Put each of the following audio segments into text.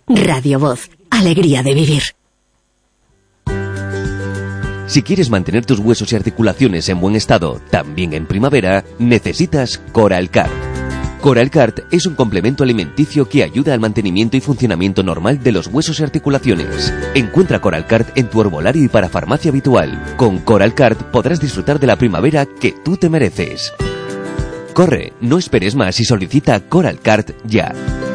Radio Voz, alegría de vivir. Si quieres mantener tus huesos y articulaciones en buen estado, también en primavera, necesitas Coralcart. Coralcart es un complemento alimenticio que ayuda al mantenimiento y funcionamiento normal de los huesos y articulaciones. Encuentra Coralcart en tu herbolario y para farmacia habitual. Con Coralcart podrás disfrutar de la primavera que tú te mereces. Corre, no esperes más y solicita Coralcart ya.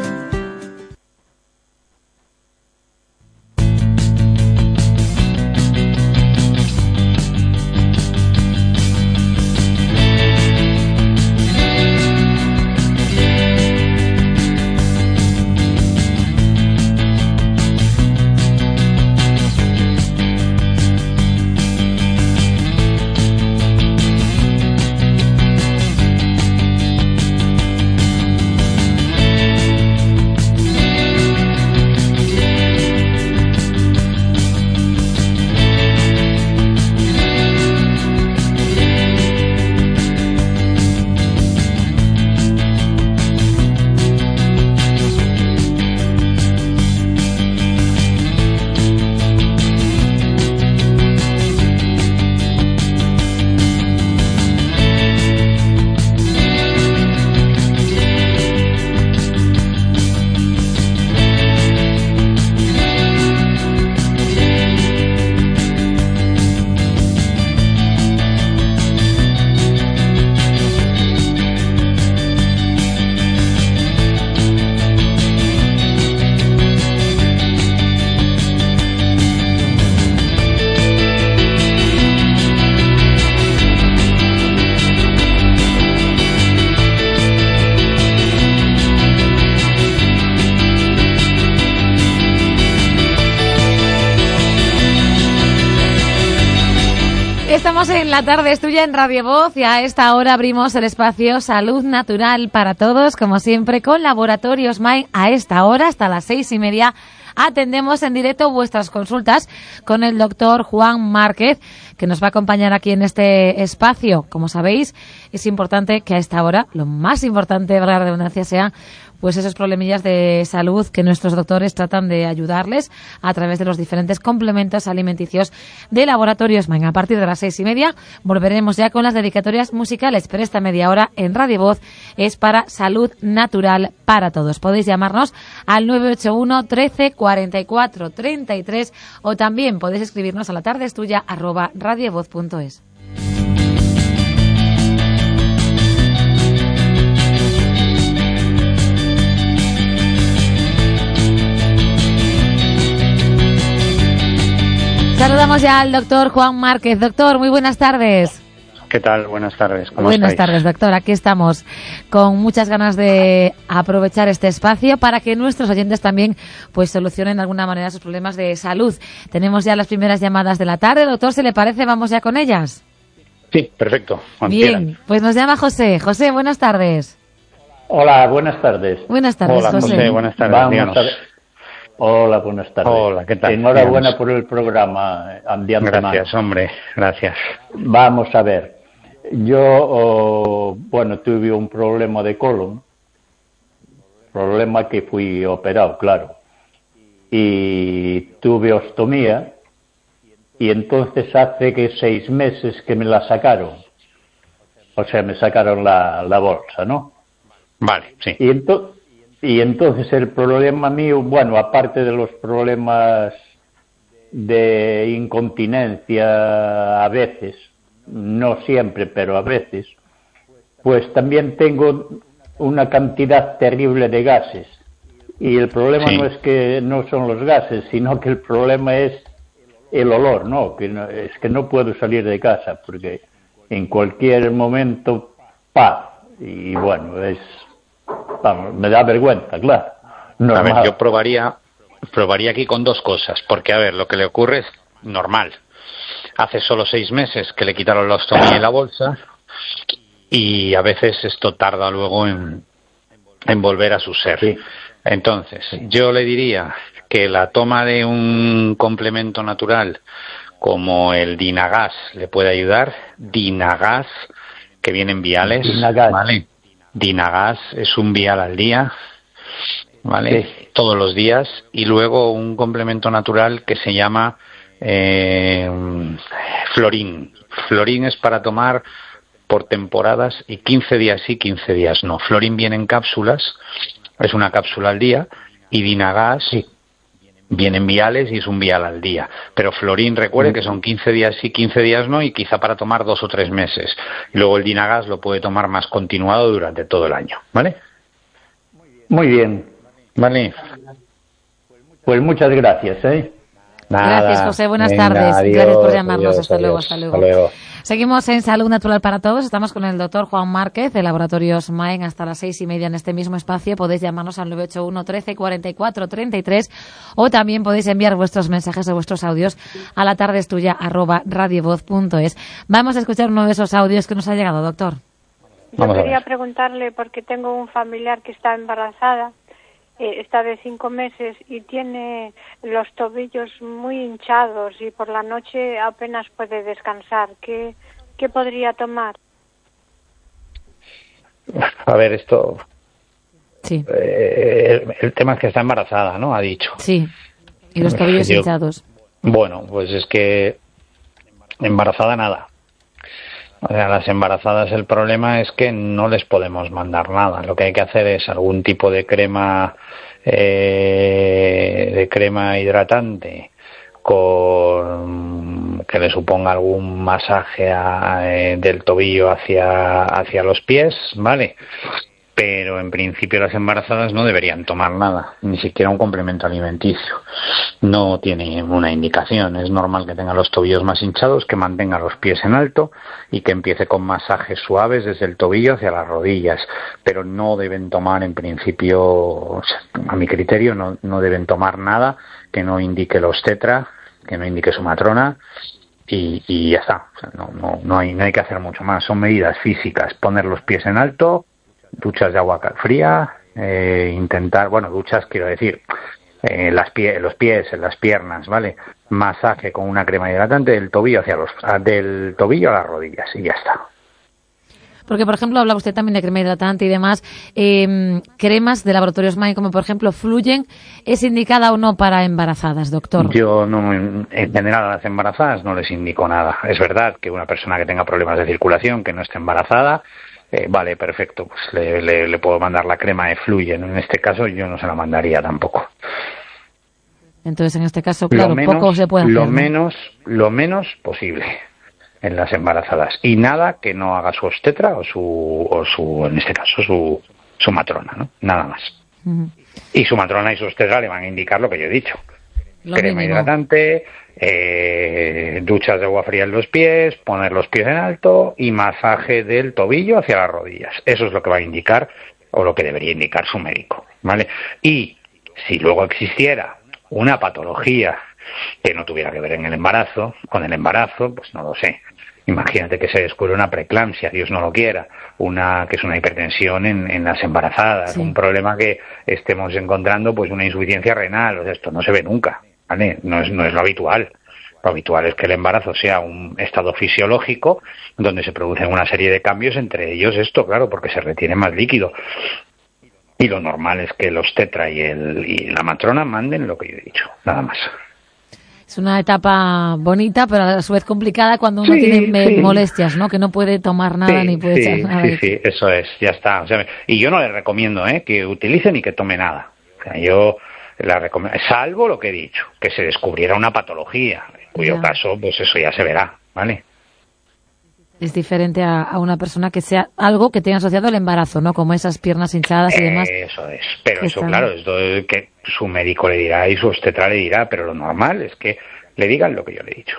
Estamos en La Tarde es Tuya en Radio Voz y a esta hora abrimos el espacio Salud Natural para Todos, como siempre con Laboratorios Main. A esta hora, hasta las 6:30, atendemos en directo vuestras consultas con el doctor Juan Márquez, que nos va a acompañar aquí en este espacio. Como sabéis, es importante que a esta hora, lo más importante, para la redundancia, sea pues esos problemillas de salud que nuestros doctores tratan de ayudarles a través de los diferentes complementos alimenticios de Laboratorios Main. A partir de las 6:30 volveremos ya con las dedicatorias musicales, pero esta media hora en Radio Voz es para Salud Natural para Todos. Podéis llamarnos al 981 13 44 33 o también podéis escribirnos a latardeestuya@radiovoz.es. Saludamos ya al doctor Juan Márquez. Doctor, muy buenas tardes. ¿Qué tal? Buenas tardes. ¿Cómo Buenas estáis? tardes, doctor. Aquí estamos con muchas ganas de aprovechar este espacio para que nuestros oyentes también pues solucionen de alguna manera sus problemas de salud. Tenemos ya las primeras llamadas de la tarde. Doctor, ¿se le parece? ¿Vamos ya con ellas? Sí, perfecto. Cuando Bien, quieran. pues nos llama José. José, buenas tardes. Hola, buenas tardes. Buenas tardes, Hola, José. Buenas tardes. Vamos Díganos. a ver. Hola, buenas tardes. Hola, ¿qué tal? Enhorabuena Díganos. por el programa, de antemano. Gracias, hombre. Gracias. Vamos a ver. Yo, tuve un problema de colon, problema que fui operado, claro, y tuve ostomía, y entonces hace que 6 meses que me la sacaron, o sea, me sacaron la bolsa, ¿no? Vale, sí. Y entonces el problema mío, aparte de los problemas de incontinencia a veces, no siempre, pero a veces, pues también tengo una cantidad terrible de gases. Y el problema Sí. no es que no son los gases, sino que el problema es el olor, ¿no? Es que no puedo salir de casa porque en cualquier momento, y me da vergüenza, claro. A ver, yo probaría aquí con 2 cosas, porque a ver, lo que le ocurre es normal. Hace solo 6 meses que le quitaron la ostomía y la bolsa, y a veces esto tarda luego en volver a su ser. Sí. Entonces, yo le diría que la toma de un complemento natural como el Dinagas le puede ayudar. Dinagas, que viene en viales, Dinagas. ¿vale? Dinagas es un vial al día ¿vale? Sí. Todos los días, y luego un complemento natural que se llama Florín. Florín es para tomar por temporadas y 15 días sí, 15 días no. Florín viene en cápsulas, es una cápsula al día, y Dinagas viene en viales y es un vial al día. Pero Florín, recuerde que son 15 días sí, 15 días no, y quizá para tomar 2 o 3 meses. Y luego el Dinagas lo puede tomar más continuado durante todo el año, ¿vale? Muy bien. Vale. Pues muchas gracias, ¿eh? Nada. Gracias, José. Buenas Venga, tardes. adiós, Gracias por llamarnos. adiós, Hasta luego, adiós. hasta luego. Hasta luego. Seguimos en Salud Natural para Todos. Estamos con el doctor Juan Márquez de Laboratorios Maen hasta las 6:30 en este mismo espacio. Podéis llamarnos al 981 13 44 33 o también podéis enviar vuestros mensajes o vuestros audios a latardestuya@radiovoz.es. Vamos a escuchar uno de esos audios que nos ha llegado, doctor. Yo quería preguntarle, porque tengo un familiar que está embarazada, está de 5 meses y tiene los tobillos muy hinchados y por la noche apenas puede descansar. ¿Qué podría tomar? A ver, esto... Sí. El tema es que está embarazada, ¿no? Ha dicho. Sí. Y los tobillos hinchados. Bueno, pues es que embarazada nada. O sea, las embarazadas el problema es que no les podemos mandar nada. Lo que hay que hacer es algún tipo de crema hidratante con que le suponga algún masaje del tobillo hacia los pies, ¿vale? Pero en principio las embarazadas no deberían tomar nada, ni siquiera un complemento alimenticio. No tiene una indicación. Es normal que tenga los tobillos más hinchados, que mantenga los pies en alto y que empiece con masajes suaves desde el tobillo hacia las rodillas. Pero no deben tomar, en principio, a mi criterio, no deben tomar nada que no indique los tetra, que no indique su matrona, y ya está. O sea, no hay que hacer mucho más. Son medidas físicas: poner los pies en alto, duchas de agua fría, duchas quiero decir, los pies, en las piernas, ¿vale? Masaje con una crema hidratante del tobillo del tobillo a las rodillas y ya está. Porque, por ejemplo, habla usted también de crema hidratante y demás. Cremas de Laboratorios Maen, como por ejemplo Fluyen, ¿es indicada o no para embarazadas, doctor? Yo no, en general a las embarazadas no les indico nada. Es verdad que una persona que tenga problemas de circulación, que no esté embarazada, vale, perfecto, pues le puedo mandar la crema de Fluyen. En este caso yo no se la mandaría tampoco. Entonces, en este caso, claro, poco se puede hacer. Lo menos posible en las embarazadas. Y nada que no haga su obstetra o su en este caso, su matrona, ¿no? Nada más. Uh-huh. Y su matrona y su obstetra le van a indicar lo que yo he dicho. Crema hidratante, duchas de agua fría en los pies, poner los pies en alto y masaje del tobillo hacia las rodillas. Eso es lo que va a indicar, o lo que debería indicar su médico, ¿vale? Y si luego existiera una patología que no tuviera que ver con el embarazo, pues no lo sé. Imagínate que se descubre una preeclampsia, Dios no lo quiera, que es una hipertensión en las embarazadas, sí. Un problema que estemos encontrando, pues una insuficiencia renal. O sea, esto no se ve nunca, ¿vale? No es lo habitual. Lo habitual es que el embarazo sea un estado fisiológico donde se producen una serie de cambios, entre ellos esto, claro, porque se retiene más líquido. Y lo normal es que los tetra y la matrona manden lo que yo he dicho, nada más. Es una etapa bonita, pero a su vez complicada cuando uno tiene molestias, ¿no? Que no puede tomar nada ni puede echar nada. Sí, eso es, ya está. O sea, y yo no les recomiendo que utilice ni que tome nada. O sea, yo la recomiendo, salvo lo que he dicho, que se descubriera una patología, en cuyo caso, pues eso ya se verá, ¿vale? Es diferente a una persona que sea algo que tenga asociado al embarazo, ¿no? Como esas piernas hinchadas y demás. Eso es. Pero eso, claro, es que su médico le dirá y su obstetra le dirá, pero lo normal es que le digan lo que yo le he dicho.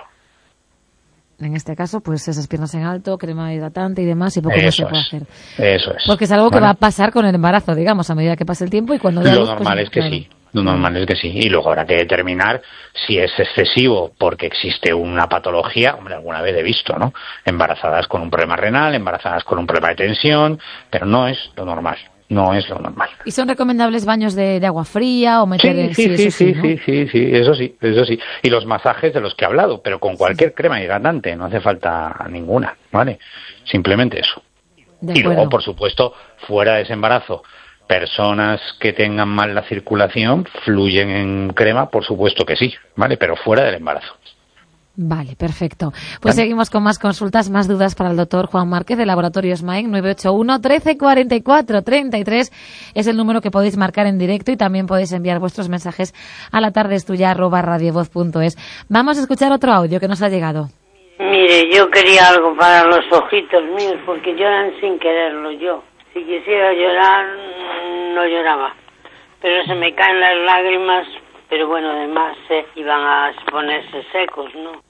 En este caso, pues esas piernas en alto, crema hidratante y demás, y poco más se puede hacer. Eso es. Porque es algo que va a pasar con el embarazo, digamos, a medida que pase el tiempo y cuando... Lo normal es que sí. Lo normal es que sí. Y luego habrá que determinar si es excesivo porque existe una patología. Hombre, alguna vez he visto, ¿no? Embarazadas con un problema renal, embarazadas con un problema de tensión, pero no es lo normal. No es lo normal. ¿Y son recomendables baños de agua fría o meter Sí, eso sí. Y los masajes de los que he hablado, pero con cualquier crema hidratante, no hace falta ninguna, ¿vale? Simplemente eso. Y luego, por supuesto, fuera de ese embarazo, Personas que tengan mal la circulación, fluyen en crema, por supuesto que sí, ¿vale? Pero fuera del embarazo. Vale, perfecto. Pues seguimos con más consultas, más dudas para el doctor Juan Márquez de Laboratorios Main. 981 13 44 33 es el número que podéis marcar en directo y también podéis enviar vuestros mensajes a latardestuya@radiovoz.es. Vamos a escuchar otro audio que nos ha llegado. Mire, yo quería algo para los ojitos míos porque lloran sin quererlo yo. Si quisiera llorar, no lloraba. Pero se me caen las lágrimas, pero bueno, además iban a ponerse secos, ¿no?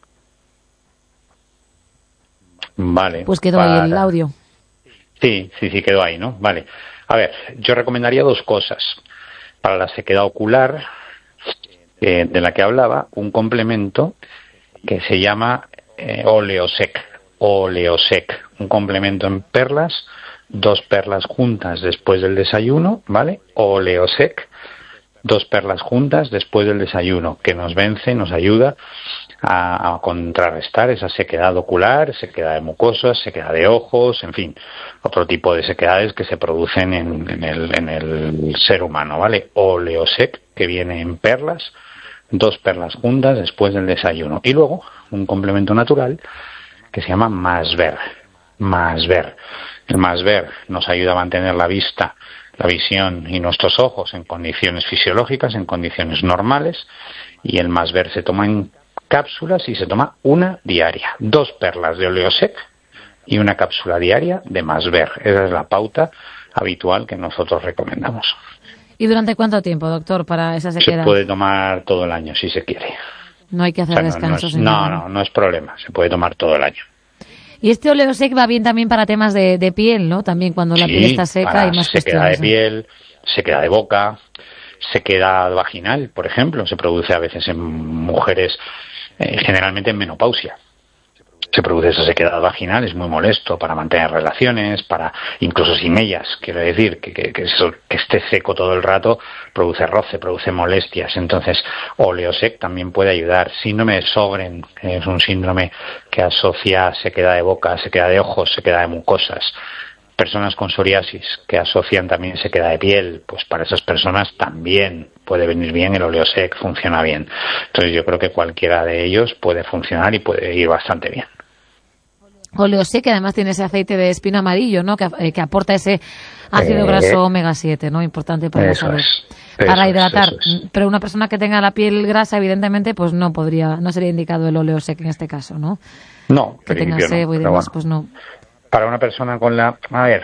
Vale. Pues quedó ahí el audio. Sí, quedó ahí, ¿no? Vale. A ver, yo recomendaría dos cosas. Para la sequedad ocular, de la que hablaba, un complemento que se llama Oleosec. Oleosec, un complemento en perlas, 2 perlas juntas después del desayuno, ¿vale? Oleosec, 2 perlas juntas después del desayuno, que nos vence, nos ayuda a contrarrestar esa sequedad ocular, sequedad de mucosas, sequedad de ojos, en fin, otro tipo de sequedades que se producen en el ser humano, ¿vale? Oleosec, que viene en perlas, 2 perlas juntas después del desayuno. Y luego, un complemento natural que se llama Masver. Masver. El Masver nos ayuda a mantener la vista, la visión y nuestros ojos en condiciones fisiológicas, en condiciones normales, y el Masver se toma en cápsulas y se toma una diaria. 2 perlas de Oleosec y una cápsula diaria de Masver. Esa es la pauta habitual que nosotros recomendamos. ¿Y durante cuánto tiempo, doctor, para esa sequedad? Se puede tomar todo el año, si se quiere. No hay que hacer descansos. No es problema. Se puede tomar todo el año. Y este Oleosec va bien también para temas de piel, ¿no? También cuando la piel está seca y más sequedad cuestiones. De piel, sequedad de boca, sequedad vaginal, por ejemplo, se produce a veces en mujeres, generalmente en menopausia. Se produce esa sequedad vaginal, es muy molesto para mantener relaciones, para incluso sin ellas, quiero decir, que esté seco todo el rato produce roce, produce molestias. Entonces, Oleosec también puede ayudar. Síndrome de Sjögren, que es un síndrome que asocia sequedad de boca, sequedad de ojos, sequedad de mucosas. Personas con psoriasis que asocian también sequedad de piel, pues para esas personas también puede venir bien el Oleosec, funciona bien. Entonces yo creo que cualquiera de ellos puede funcionar y puede ir bastante bien. Oleosec, que además tiene ese aceite de espino amarillo, ¿no? Que aporta ese ácido graso omega 7, ¿no? Importante para la salud. Para hidratar. Pero una persona que tenga la piel grasa, evidentemente, pues no sería indicado el Oleosec en este caso, ¿no? No, que tenga sebo y demás, pues no. Para una persona con la... A ver...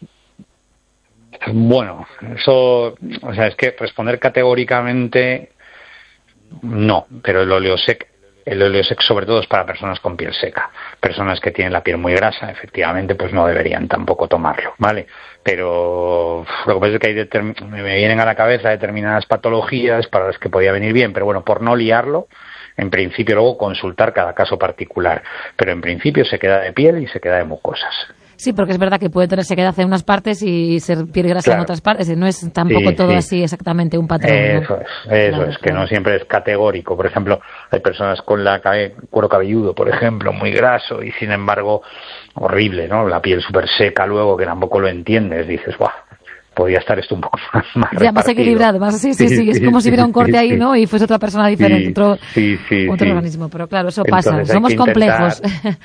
Bueno, eso... O sea, es que responder categóricamente... No, pero el Oleosec sobre todo es para personas con piel seca. Personas que tienen la piel muy grasa, efectivamente, pues no deberían tampoco tomarlo, ¿vale? Pero lo que pasa es que me vienen a la cabeza determinadas patologías para las que podía venir bien, pero bueno, por no liarlo, en principio luego consultar cada caso particular. Pero en principio se queda de piel y se queda de mucosas. Sí, porque es verdad que puede tener sequedad en unas partes y ser piel grasa en otras partes. No es tampoco todo así exactamente un patrón. Eso es, que no siempre es categórico. Por ejemplo, hay personas con cuero cabelludo, por ejemplo, muy graso y sin embargo horrible, ¿no? La piel súper seca luego que tampoco lo entiendes. Dices, ¡guau! Podría estar esto un poco más ya más equilibrado, sí, es como si hubiera un corte ahí, ¿no? Y fuese otra persona diferente, otro organismo, pero claro, eso pasa. Entonces, somos complejos.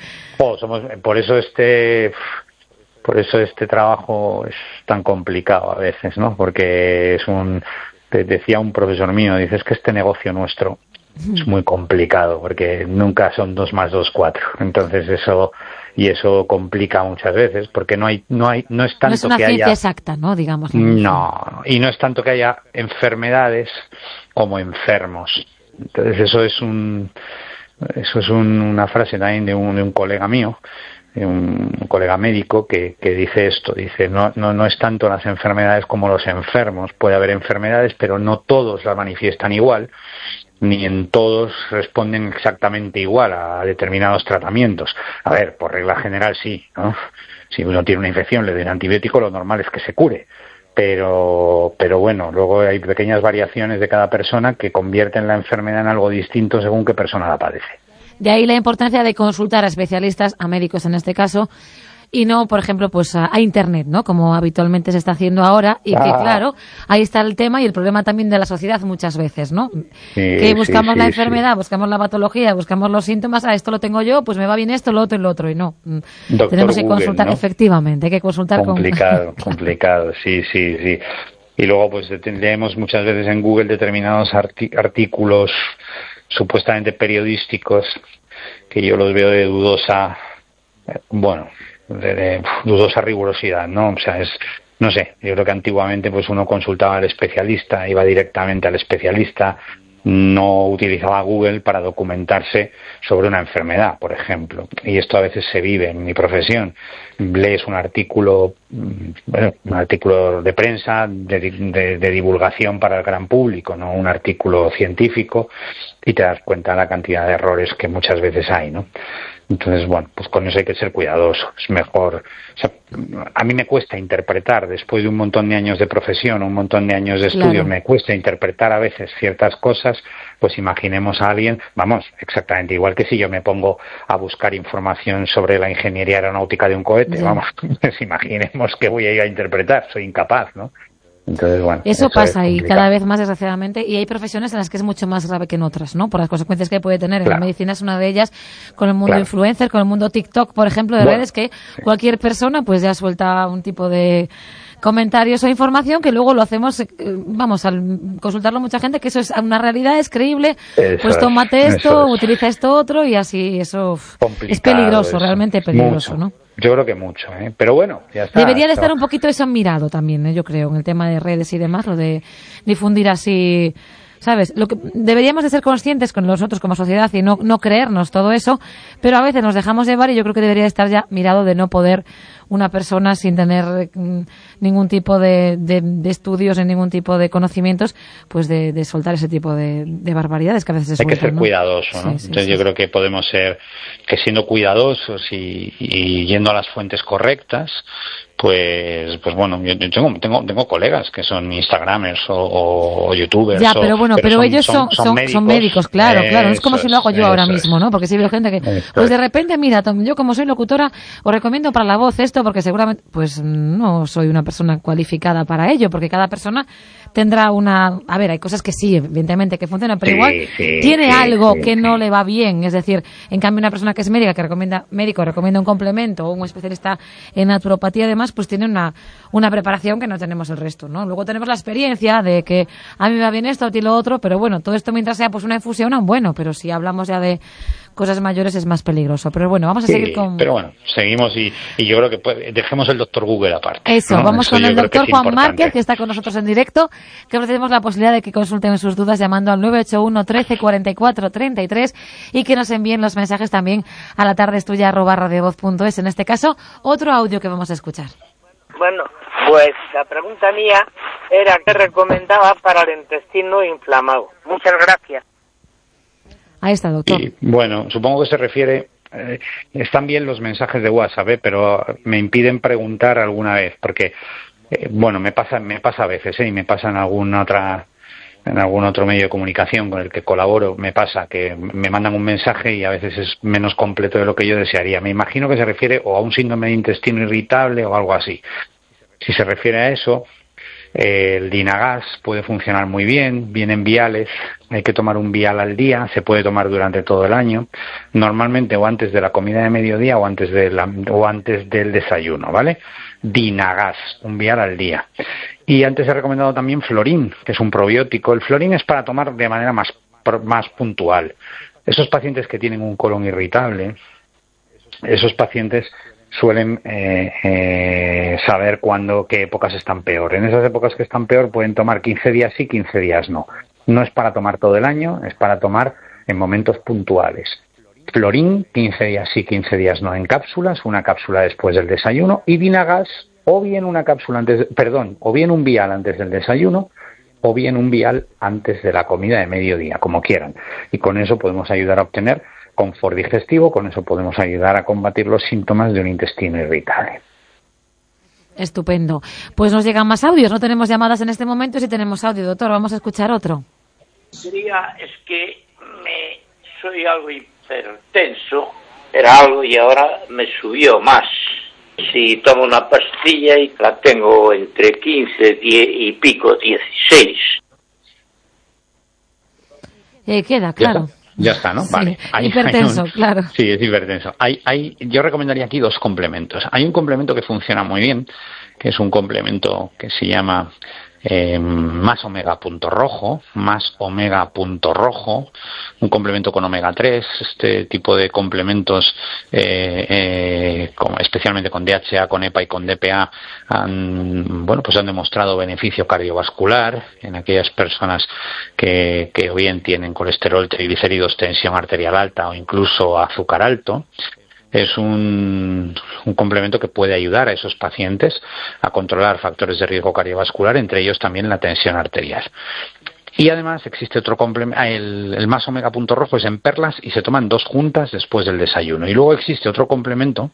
Por eso este trabajo es tan complicado a veces, ¿no? Porque decía un profesor mío, dice, es que este negocio nuestro es muy complicado, porque nunca son 2 más 2, 4. Entonces eso complica muchas veces, porque no es tanto no es una que ciencia haya exacta, ¿no? Digamos. No, y no es tanto que haya enfermedades como enfermos. Entonces eso es una frase también de un colega mío, un colega médico que dice esto, dice no es tanto las enfermedades como los enfermos. Puede haber enfermedades, pero no todos las manifiestan igual, ni en todos responden exactamente igual a determinados tratamientos. A ver, por regla general sí, ¿no? Si uno tiene una infección, le den antibiótico, lo normal es que se cure. Pero bueno, luego hay pequeñas variaciones de cada persona que convierten la enfermedad en algo distinto según qué persona la padece. De ahí la importancia de consultar a especialistas, a médicos en este caso, y no, por ejemplo, pues a Internet, ¿no? Como habitualmente se está haciendo ahora, y que, claro, ahí está el tema y el problema también de la sociedad muchas veces, ¿no? Que buscamos la enfermedad, buscamos la patología, buscamos los síntomas, esto lo tengo yo, pues me va bien esto, lo otro y lo otro, y no. Doctor tenemos que Google, consultar, ¿no? Efectivamente, hay que consultar complicado, sí. Y luego, pues, leemos muchas veces en Google determinados artículos supuestamente periodísticos que yo los veo de dudosa, de dudosa rigurosidad, ¿no? O sea, no sé, yo creo que antiguamente pues uno consultaba al especialista, iba directamente al especialista, no utilizaba Google para documentarse sobre una enfermedad, por ejemplo. Y esto a veces se vive en mi profesión. Lees un artículo de prensa, de divulgación para el gran público, no un artículo científico, y te das cuenta de la cantidad de errores que muchas veces hay, ¿no? Entonces, bueno, pues con eso hay que ser cuidadoso. Es mejor. O sea, a mí me cuesta interpretar, después de un montón de años de profesión, un montón de años de estudios, me cuesta interpretar a veces ciertas cosas. Pues imaginemos a alguien, exactamente igual que si yo me pongo a buscar información sobre la ingeniería aeronáutica de un cohete, pues imaginemos que voy a ir a interpretar, soy incapaz, ¿no? Entonces, bueno, eso pasa y cada vez más, desgraciadamente, y hay profesiones en las que es mucho más grave que en otras, ¿no? Por las consecuencias que puede tener. En la medicina es una de ellas, con el mundo influencer, con el mundo TikTok, por ejemplo, de redes, que cualquier persona pues ya suelta un tipo de comentarios o información que luego lo hacemos, al consultarlo mucha gente, que eso es una realidad, es creíble, pues tómate esto, utiliza esto otro, y así eso es peligroso, realmente peligroso, ¿no? Yo creo que mucho, pero bueno, ya está. Debería de estar un poquito eso mirado también, yo creo, en el tema de redes y demás, lo de difundir así, ¿sabes? Lo que deberíamos de ser conscientes con nosotros como sociedad y no creernos todo eso, pero a veces nos dejamos llevar, y yo creo que debería estar ya mirado de no poder una persona sin tener ningún tipo de estudios, en ningún tipo de conocimientos, pues de soltar ese tipo de barbaridades que a veces se sueltan, Hay que ser cuidadoso, ¿no? Entonces yo creo que podemos ser, que siendo cuidadosos y yendo a las fuentes correctas, pues bueno, yo tengo colegas que son instagramers o youtubers. Ya, pero ellos son médicos, claro. Es como si lo hago yo ahora mismo, ¿no? Porque si veo gente que, pues de repente, mira, yo como soy locutora, os recomiendo para la voz esto, porque seguramente, pues no soy una persona cualificada para ello, porque cada persona tendrá hay cosas que sí, evidentemente, que funcionan, pero igual tiene algo que no le va bien. Es decir, en cambio, una persona que es médica, que recomienda un complemento, o un especialista en naturopatía, además, pues tiene una preparación que no tenemos el resto, ¿no? Luego tenemos la experiencia de que a mí me va bien esto, a ti lo otro, pero bueno, todo esto mientras sea pues una infusión, pero si hablamos ya de cosas mayores es más peligroso. Pero bueno, vamos a seguir con... Pero bueno, seguimos y yo creo que dejemos el doctor Google aparte. Eso, ¿no? Vamos con el doctor Juan Márquez, que está con nosotros en directo, que ofrecemos la posibilidad de que consulten sus dudas llamando al 981 13 44 33 y que nos envíen los mensajes también a la tardestuya@radiovoz.es. En este caso, otro audio que vamos a escuchar. Bueno, pues la pregunta mía era qué recomendaba para el intestino inflamado. Muchas gracias. Ahí está, doctor. Y, bueno, supongo que se refiere... están bien los mensajes de WhatsApp, pero me impiden preguntar alguna vez, porque, me pasa a veces, y me pasa en algún otro medio de comunicación con el que colaboro, me pasa que me mandan un mensaje y a veces es menos completo de lo que yo desearía. Me imagino que se refiere o a un síndrome de intestino irritable o algo así. Si se refiere a eso, el Dinagas puede funcionar muy bien, vienen viales, hay que tomar un vial al día, se puede tomar durante todo el año, normalmente o antes de la comida de mediodía o antes del desayuno, ¿vale? Dinagas, un vial al día. Y antes he recomendado también Florín, que es un probiótico. El Florín es para tomar de manera más puntual. Esos pacientes que tienen un colon irritable, esos pacientes suelen saber qué épocas están peor. En esas épocas que están peor pueden tomar 15 días sí, 15 días no. No es para tomar todo el año, es para tomar en momentos puntuales. Florín, 15 días sí, 15 días no, en cápsulas, una cápsula después del desayuno, y Dinagas, o bien un vial antes del desayuno, o bien un vial antes de la comida de mediodía, como quieran. Y con eso podemos ayudar a obtener confort digestivo, con eso podemos ayudar a combatir los síntomas de un intestino irritable. Estupendo. Pues nos llegan más audios, no tenemos llamadas en este momento, sí tenemos audio, doctor, vamos a escuchar otro. Es que soy algo hipertenso, era algo y ahora me subió más. Si tomo una pastilla y la tengo entre 15 y pico, 16. Queda, claro. Ya está, ¿no? Sí, vale. hipertenso, claro. Sí, es hipertenso. Yo recomendaría aquí 2 complementos. Hay un complemento que funciona muy bien, que es un complemento que se llama más omega punto rojo, un complemento con omega 3, este tipo de complementos, como especialmente con DHA, con EPA y con DPA, han demostrado beneficio cardiovascular en aquellas personas que o bien tienen colesterol, triglicéridos, tensión arterial alta o incluso azúcar alto. Es un complemento que puede ayudar a esos pacientes a controlar factores de riesgo cardiovascular, entre ellos también la tensión arterial. Y además existe otro complemento, el más omega punto rojo es en perlas y se toman 2 juntas después del desayuno. Y luego existe otro complemento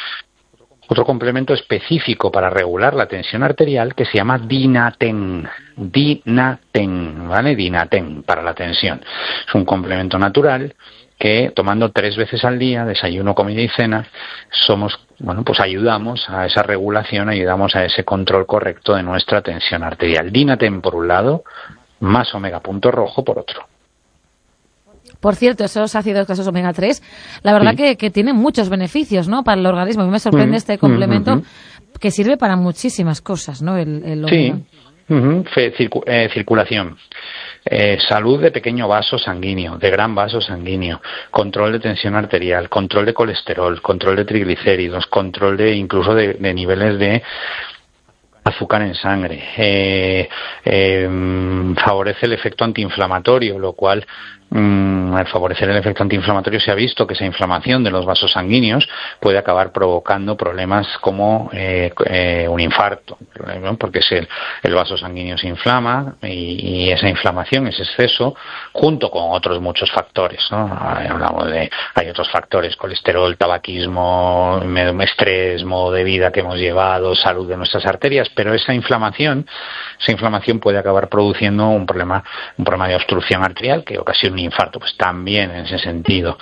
específico para regular la tensión arterial que se llama Dinaten, ¿vale? Dinaten para la tensión. Es un complemento natural que tomando 3 veces al día, desayuno, comida y cena, ayudamos a esa regulación, ayudamos a ese control correcto de nuestra tensión arterial. Dinaten por un lado, más omega punto rojo por otro. Por cierto, esos ácidos grasos omega 3, la verdad que tienen muchos beneficios, ¿no? Para el organismo. A mí me sorprende este complemento que sirve para muchísimas cosas, ¿no? El omega. Sí. Circulación. Salud de pequeño vaso sanguíneo, de gran vaso sanguíneo, control de tensión arterial, control de colesterol, control de triglicéridos, control incluso de niveles de azúcar en sangre, favorece el efecto antiinflamatorio, lo cual al favorecer el efecto antiinflamatorio se ha visto que esa inflamación de los vasos sanguíneos puede acabar provocando problemas como un infarto, ¿no? Porque el vaso sanguíneo se inflama y esa inflamación, ese exceso, junto con otros muchos factores, ¿no? Hay otros factores, colesterol, tabaquismo, estrés, modo de vida que hemos llevado, salud de nuestras arterias, pero esa inflamación puede acabar produciendo un problema de obstrucción arterial que ocasiona un infarto, pues también en ese sentido.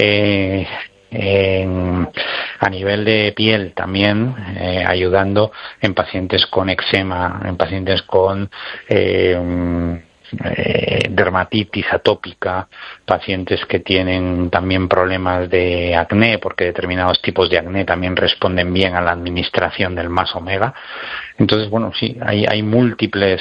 A nivel de piel también, ayudando en pacientes con eczema, en pacientes con dermatitis atópica, pacientes que tienen también problemas de acné, porque determinados tipos de acné también responden bien a la administración del más omega. Entonces, sí, hay múltiples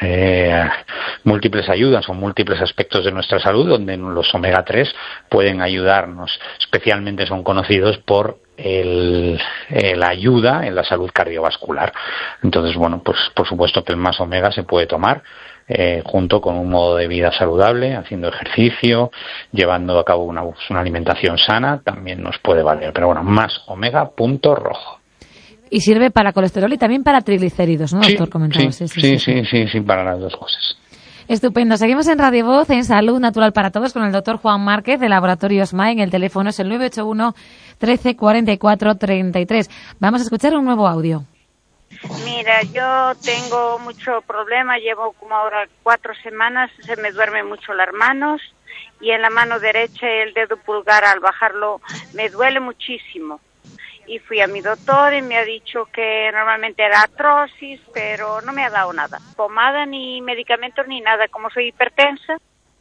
ayudas o múltiples aspectos de nuestra salud donde los omega 3 pueden ayudarnos. Especialmente son conocidos por la ayuda en la salud cardiovascular. Entonces, pues por supuesto que el más omega se puede tomar junto con un modo de vida saludable, haciendo ejercicio, llevando a cabo una alimentación sana, también nos puede valer. Pero más omega punto rojo. Y sirve para colesterol y también para triglicéridos, ¿no, doctor? Comentaba. Sí, para las 2 cosas. Estupendo. Seguimos en Radio Voz, en Salud Natural para Todos, con el doctor Juan Márquez, de Laboratorios Main. El teléfono es el 981 13 44 33. Vamos a escuchar un nuevo audio. Mira, yo tengo mucho problema, llevo como ahora 4 semanas, se me duermen mucho las manos y en la mano derecha el dedo pulgar al bajarlo me duele muchísimo. Y fui a mi doctor y me ha dicho que normalmente era artrosis, pero no me ha dado nada, pomada ni medicamentos ni nada, como soy hipertensa.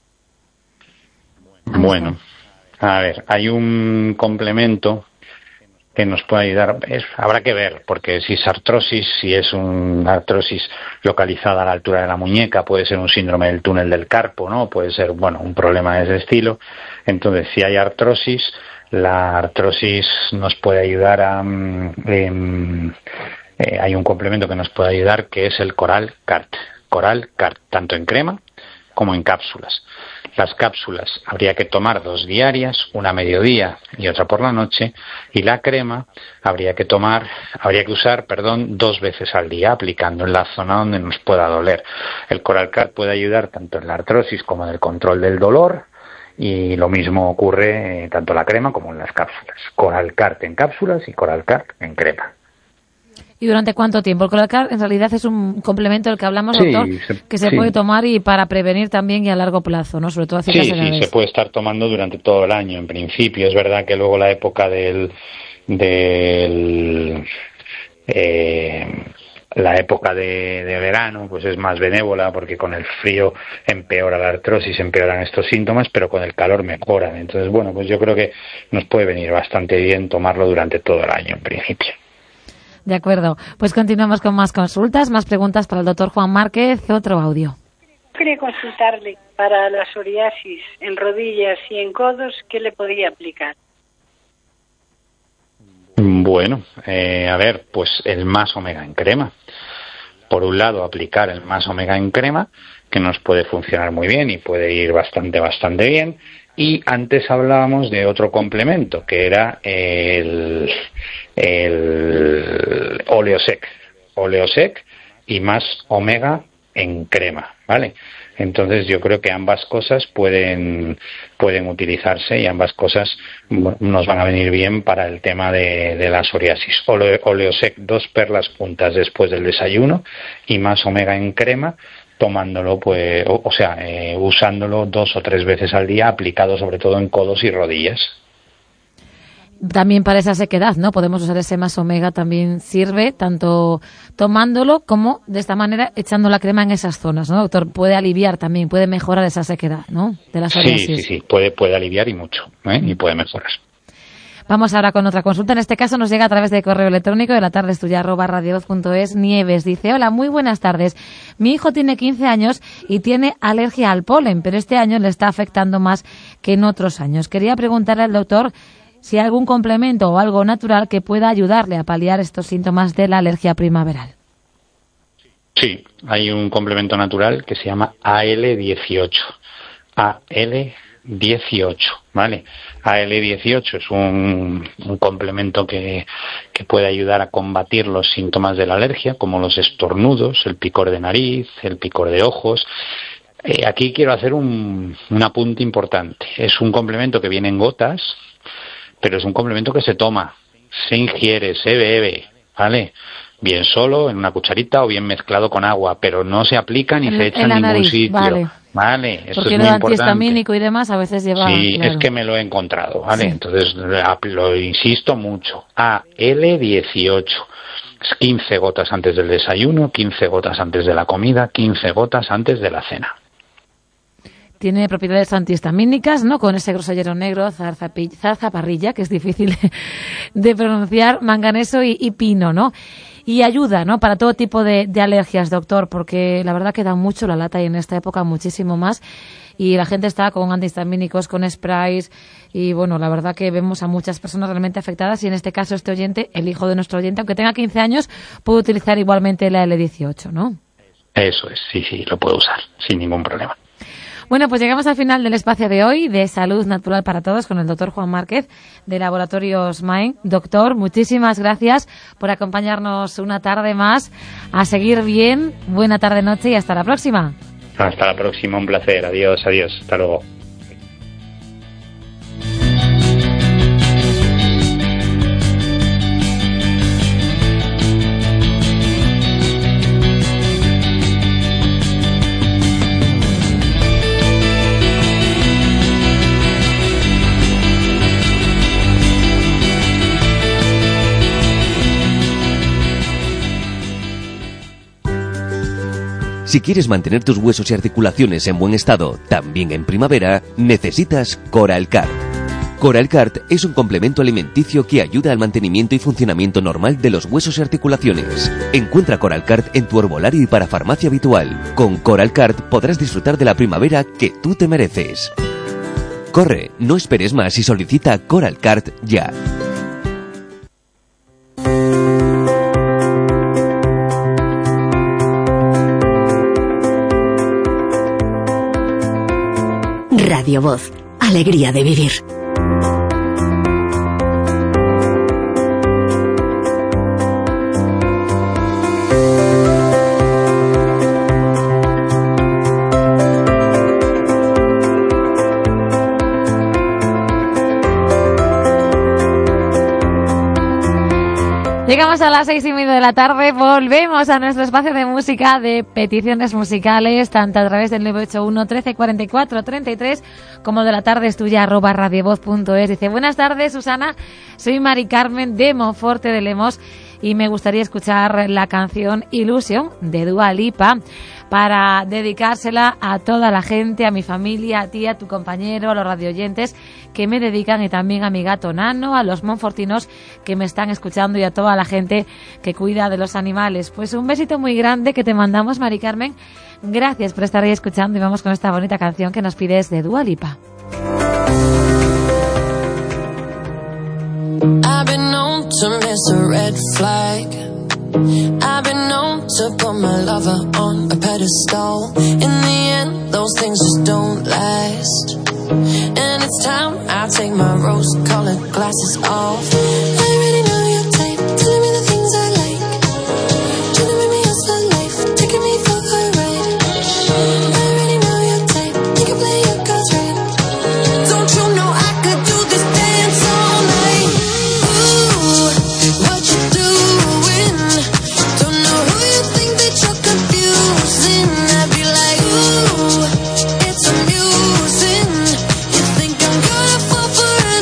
Bueno, a ver, hay un complemento que nos puede ayudar, habrá que ver, porque si es artrosis, si es una artrosis localizada a la altura de la muñeca, puede ser un síndrome del túnel del carpo, ¿no? Puede ser, un problema de ese estilo. Entonces, si hay artrosis, la artrosis nos puede ayudar hay un complemento que nos puede ayudar, que es el Coral Cart, tanto en crema como en cápsulas. Las cápsulas habría que tomar 2 diarias, una a mediodía y otra por la noche, y la crema habría que usar 2 veces al día, aplicando en la zona donde nos pueda doler. El Coral Cart puede ayudar tanto en la artrosis como en el control del dolor, y lo mismo ocurre tanto en la crema como en las cápsulas. Coral Cart en cápsulas y Coral Cart en crema. ¿Y durante cuánto tiempo? El Coral Cart en realidad es un complemento del que hablamos, doctor, que se puede tomar y para prevenir también y a largo plazo, ¿no? Sobre todo a ciertas edades. Sí, se puede estar tomando durante todo el año, en principio. Es verdad que luego la época del la época de verano pues es más benévola, porque con el frío empeora la artrosis, empeoran estos síntomas, pero con el calor mejoran. Entonces, bueno, pues yo creo que nos puede venir bastante bien tomarlo durante todo el año en principio. De acuerdo, pues continuamos con más consultas, más preguntas para el doctor Juan Márquez. Otro audio. Quería consultarle para la psoriasis en rodillas y en codos, ¿qué le podría aplicar? Bueno, a ver, pues el Más Omega en crema. Por un lado, aplicar el Más Omega en crema, que nos puede funcionar muy bien y puede ir bastante bien. Y antes hablábamos de otro complemento, que era el Oleosec y Más Omega en crema, ¿vale? Entonces yo creo que ambas cosas pueden utilizarse, y ambas cosas nos van a venir bien para el tema de la psoriasis. Oleosec 2 perlas juntas después del desayuno, y Más Omega en crema, tomándolo pues, usándolo 2 o 3 veces al día, aplicado sobre todo en codos y rodillas. También para esa sequedad, ¿no? Podemos usar ese Más Omega, también sirve, tanto tomándolo como de esta manera echando la crema en esas zonas, ¿no, doctor? Puede aliviar también, puede mejorar esa sequedad, ¿no? De la psoriasis. Sí, puede aliviar y mucho, y puede mejorar. Vamos ahora con otra consulta. En este caso nos llega a través de correo electrónico de latardestuya@radiovoz.es. Nieves dice: hola, muy buenas tardes. Mi hijo tiene 15 años y tiene alergia al polen, pero este año le está afectando más que en otros años. Quería preguntarle al doctor si hay algún complemento o algo natural que pueda ayudarle a paliar estos síntomas de la alergia primaveral. Sí, hay un complemento natural que se llama AL18. AL18, ¿vale? AL18 es un complemento que puede ayudar a combatir los síntomas de la alergia, como los estornudos, el picor de nariz, el picor de ojos. Aquí quiero hacer un apunte importante. Es un complemento que viene en gotas, pero es un complemento que se toma, se ingiere, se bebe, ¿vale? Bien solo, en una cucharita, o bien mezclado con agua, pero no se aplica ni se echa en ningún nariz, sitio. Vale, eso porque es muy importante. Porque el antihistamínico y demás a veces lleva... Sí, claro. Es que me lo he encontrado, ¿vale? Sí. Entonces lo insisto mucho. AL18. 15 gotas antes del desayuno, 15 gotas antes de la comida, 15 gotas antes de la cena. Tiene propiedades antihistamínicas, ¿no? Con ese grosellero negro, zarzaparrilla, que es difícil de pronunciar, manganeso y pino, ¿no? Y ayuda, ¿no? Para todo tipo de alergias, doctor, porque la verdad que da mucho la lata, y en esta época muchísimo más. Y la gente está con antihistamínicos, con sprays, y bueno, la verdad que vemos a muchas personas realmente afectadas, y en este caso este oyente, el hijo de nuestro oyente, aunque tenga 15 años, puede utilizar igualmente la L18, ¿no? Eso es, sí, lo puede usar, sin ningún problema. Bueno, pues llegamos al final del espacio de hoy de Salud Natural para Todos con el doctor Juan Márquez de Laboratorios Main. Doctor, muchísimas gracias por acompañarnos una tarde más. A seguir bien, buena tarde-noche y hasta la próxima. Hasta la próxima, un placer. Adiós, hasta luego. Si quieres mantener tus huesos y articulaciones en buen estado, también en primavera, necesitas Coralcart. Coralcart es un complemento alimenticio que ayuda al mantenimiento y funcionamiento normal de los huesos y articulaciones. Encuentra Coralcart en tu herbolario y para farmacia habitual. Con Coralcart podrás disfrutar de la primavera que tú te mereces. Corre, no esperes más y solicita Coralcart ya. Radio Voz, alegría de vivir. Llegamos a las 6:30 de la tarde, volvemos a nuestro espacio de música, de peticiones musicales, tanto a través del 981 13 44 33 como de la tarde es tuya @radiovoz.es. Dice: buenas tardes, Susana, soy Mari Carmen de Monforte de Lemos y me gustaría escuchar la canción Illusion de Dua Lipa para dedicársela a toda la gente, a mi familia, a ti, a tu compañero, a los radioyentes que me dedican y también a mi gato Nano, a los monfortinos que me están escuchando y a toda la gente que cuida de los animales. Pues un besito muy grande que te mandamos, Mari Carmen. Gracias por estar ahí escuchando y vamos con esta bonita canción que nos pides de Dua Lipa. I've been known to miss a red flag. I've been known to put my lover on a pedestal. In the end, those things just don't last. And it's time I take my rose-colored glasses off. I already know your type, telling me the things I like. Trying to make me yours for life, taking me for a ride. I already know your type, you can play your cards right. Don't you know I could do this dance all night? Ooh, what you doing? Don't know who you think that you're confusing. I'd be like, ooh, it's amusing. You think I'm gonna fall for an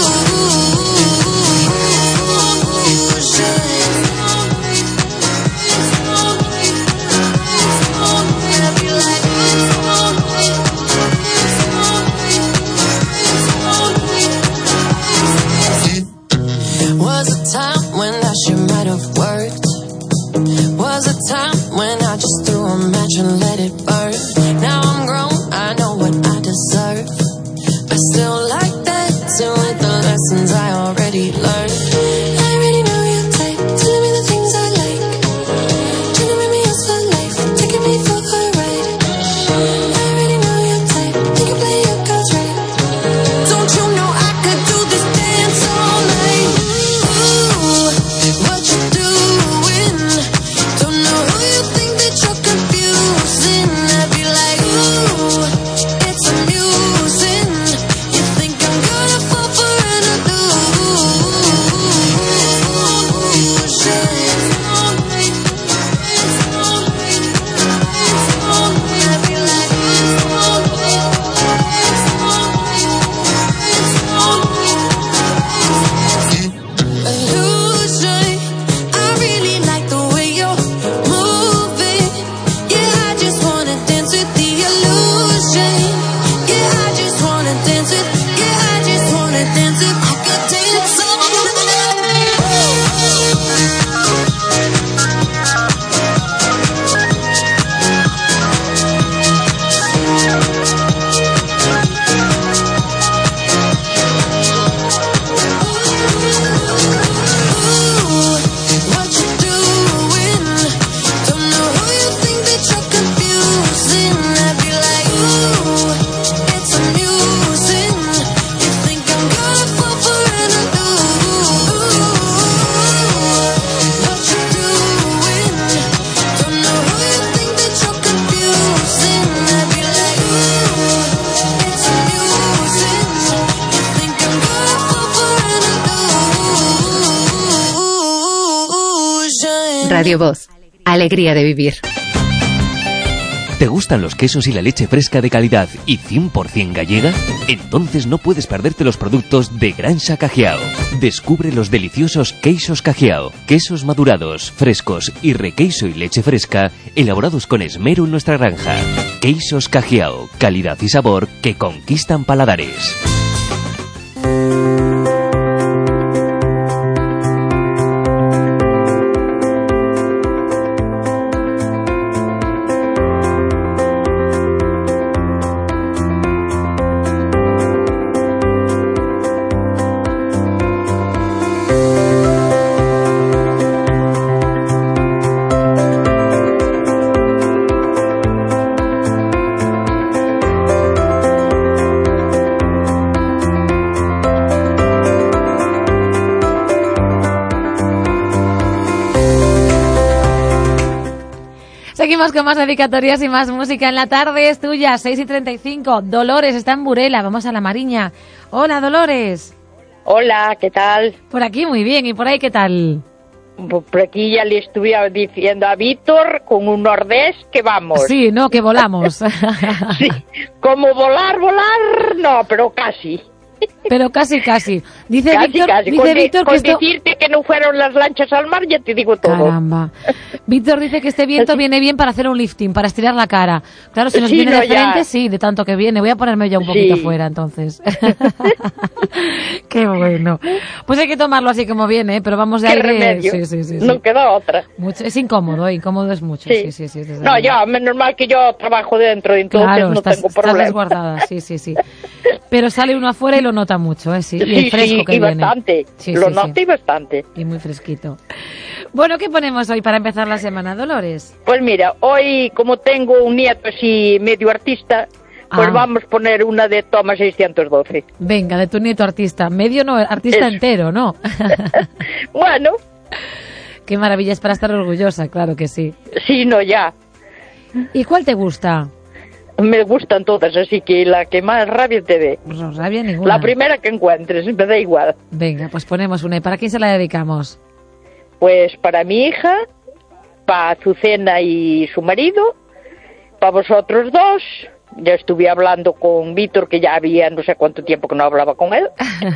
Was a time when that shit might have worked. Was a time when I just threw a match and let it burn. Now I'm grown, I know what I deserve. But still like that, still with the lessons I already learned. I already know your type, telling me the things I like. Trying to make me yours for life, taking me for a ride. I already know your type, you can play your cards right. Don't you know I could do this dance all night? Ooh, what you doing? Don't know who you think that you're confusing. I'd be like, ooh, it's amusing. You think I'm gonna fall for an illusion. I really like the way you're moving. Yeah, I just wanna dance with the illusion. Yeah, I just wanna dance with. Yeah, I just wanna dance with. I could dance all what you doing? Don't know who you think that you're confusing. I'd be like, ooh, it's amusing. You think I'm gonna fall for an what you doing? Don't know who you think that you're confusing. I'd be like, ooh, it's amusing. You think I'm gonna fall for an illusion. Radio Voz, alegría de vivir. ¿Te gustan los quesos y la leche fresca de calidad y 100% gallega? Entonces no puedes perderte los productos de Granja Cajiao. Descubre los deliciosos queixos Cajiao, quesos madurados, frescos y requeiso y leche fresca, elaborados con esmero en nuestra granja. Queixos Cajiao, calidad y sabor que conquistan paladares. Seguimos con más dedicatorias y más música en la tarde. Es tuya, 6:35. Dolores está en Burela. Vamos a La Mariña. Hola, Dolores. Hola, ¿qué tal? Por aquí muy bien. ¿Y por ahí qué tal? Por aquí ya le estuve diciendo a Víctor con un nordés que vamos. Sí, no, que volamos. Sí, como volar, no, pero casi. Pero casi. Dice Casi. Víctor que esto... decirte que no fueron las lanchas al mar, ya te digo todo. Caramba. Víctor dice que este viento viene bien para hacer un lifting, para estirar la cara. Claro, si nos Sí, viene no, de frente, ya. sí, de tanto que viene. Voy a ponerme ya un poquito Sí. fuera, entonces. Qué bueno. Pues hay que tomarlo así como viene, pero vamos de ¿Qué aire. remedio? Sí. No queda otra. Mucho, es incómodo es mucho. Sí. desde No, luego. ya, menos mal que yo trabajo dentro, entonces Claro, no estás, tengo estás problema. resguardada, sí. Pero sale uno afuera y lo nota mucho, sí. Y el fresco que y viene. bastante. Sí, Lo sí, noto y bastante. Y muy fresquito. Bueno, ¿qué ponemos hoy para empezar la semana, Dolores? Pues mira, hoy como tengo un nieto así medio artista, pues vamos a poner una de Toma 612. Venga, de tu nieto artista. Medio no, artista Eso. entero, ¿no? Bueno. Qué maravilla, es para estar orgullosa, claro que sí. Sí, no, ya. ¿Y cuál te gusta? Me gustan todas, así que la que más rabia te dé. No, rabia ninguna. La primera que encuentres, me da igual. Venga, pues ponemos una. ¿Y para quién se la dedicamos? Pues para mi hija, para Azucena y su marido, para vosotros dos. Ya estuve hablando con Víctor, que ya había no sé cuánto tiempo que no hablaba con él.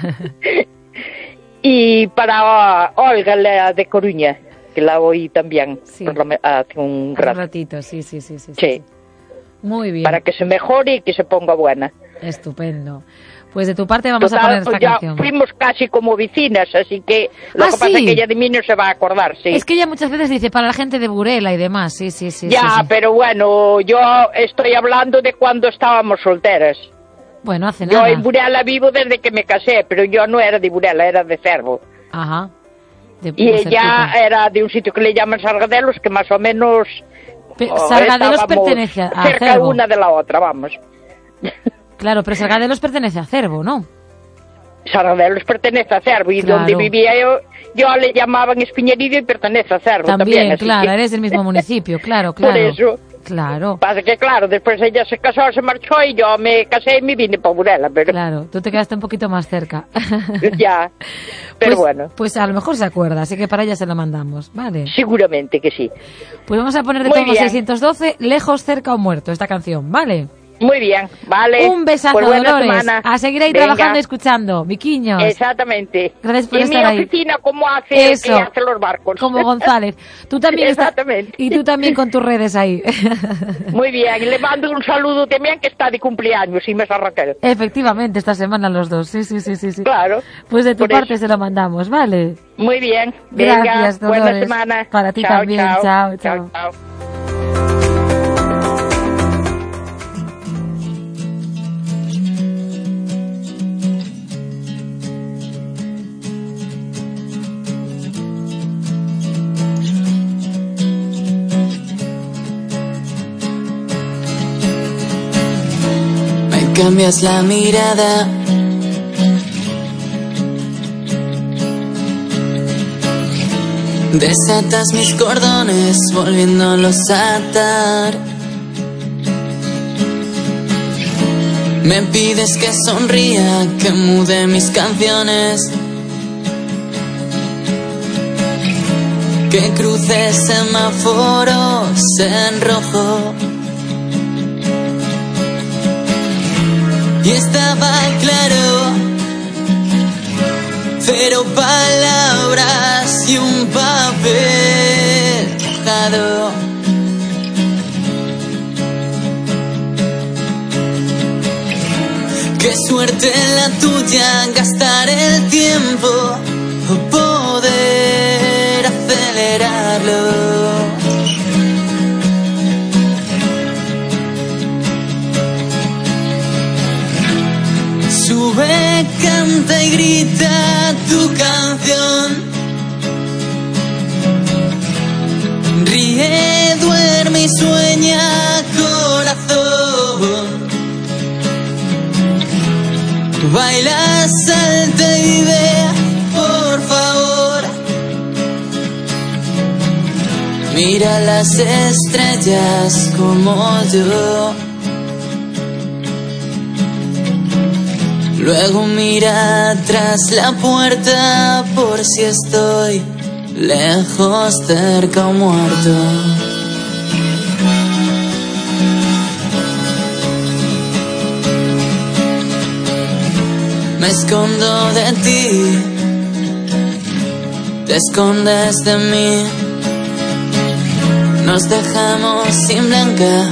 Y para Olga, la de Coruña, que la oí también hace un rato. Un ratito, sí. Sí. Muy bien. Para que se mejore y que se ponga buena. Estupendo. Pues de tu parte vamos a Total, poner esta ya canción. fuimos casi como vecinas, así que lo que pasa es que ella de mí no se va a acordar, sí. Es que ella muchas veces dice para la gente de Burela y demás, sí. Ya, pero bueno, yo estoy hablando de cuando estábamos solteras. Bueno, hace Yo nada. en Burela vivo desde que me casé, pero yo no era de Burela, era de Cervo. Ajá. Y ella era de un sitio que le llaman Sargadelos, que más o menos... Sargadelos estábamos pertenece a cerca Cervo. una de la otra, vamos. Claro, pero Sargadelos pertenece a Cervo, ¿no? Sargadelos pertenece a Cervo, y Claro. donde vivía yo le llamaban Espiñerido y pertenece a Cervo también. También, así claro, que- eres del mismo municipio, claro. Por eso. Claro. Pasa que, claro, después ella se casó, se marchó y yo me casé y me vine para Burela, pero Claro, tú te quedaste un poquito más cerca. ya. Pero Pues- bueno, Pues a lo mejor se acuerda, así que para ella se lo mandamos, ¿vale? seguramente que sí. Pues vamos a poner de Muy Tomo bien. 612, Lejos, Cerca o Muerto, esta canción, ¿vale? Muy bien, vale. Un besazo, Pues buena Dolores. semana. A seguir ahí Venga. trabajando y escuchando, Viquiños. Exactamente. Gracias por y estar mi ahí. oficina, ¿cómo hace Eso. que hace los barcos? Como González. Tú también Exactamente. Y tú también con tus redes ahí. Muy bien, y le mando un saludo también que está de cumpleaños, y me Raquel. Efectivamente, esta semana los dos. Sí. Claro. Pues de tu Por parte eso. se lo mandamos, ¿vale? Muy bien. Venga, Gracias, Dolores. buena semana. Para ti Chao, también. chao. Chao. Chao. Me cambias la mirada. Desatas mis cordones, volviéndolos a atar. Me pides que sonría, que mude mis canciones, que cruce semáforos en rojo. Y estaba claro, cero palabras y un papel mojado. Qué suerte la tuya, gastar el tiempo o poder acelerarlo. Sube, canta y grita tu canción. Ríe, duerme y sueña, corazón. Baila, salta y ve, por favor. Mira las estrellas como yo. Luego mira tras la puerta por si estoy lejos, cerca o muerto. Me escondo de ti, te escondes de mí, nos dejamos sin blanca.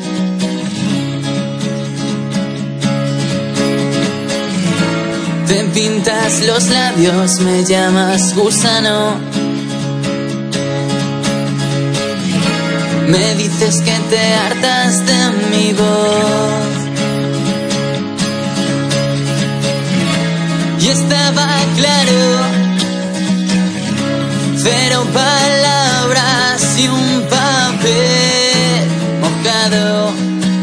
Te pintas los labios, me llamas gusano. Me dices que te hartas de mi voz. Y estaba claro, 0 palabras y un papel mojado.